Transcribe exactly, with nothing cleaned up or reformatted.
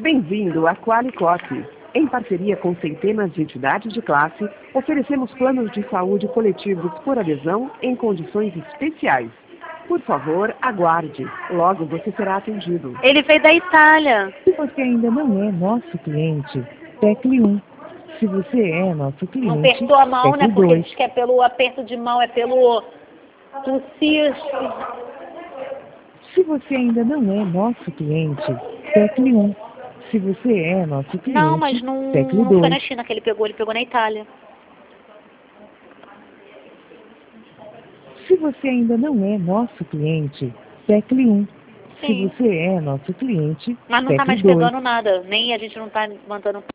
Bem-vindo à Qualicorp. Em parceria com centenas de entidades de classe, oferecemos planos de saúde coletivos por adesão em condições especiais. Por favor, aguarde. Logo você será atendido. Ele veio da Itália. Se você ainda não é nosso cliente, tecle um. Se você é nosso cliente, não apertou a mão, né? Porque dois. diz que é pelo aperto de mão, é pelo tossir. Se você ainda não é nosso cliente, tecle um. Se você é nosso cliente, Não, mas não, tecle não foi dois. na China que ele pegou, ele pegou na Itália. Se você ainda não é nosso cliente, tecle um. Se Sim. você é nosso cliente, Mas não tá tecle mais dois. pegando nada, nem a gente não tá mandando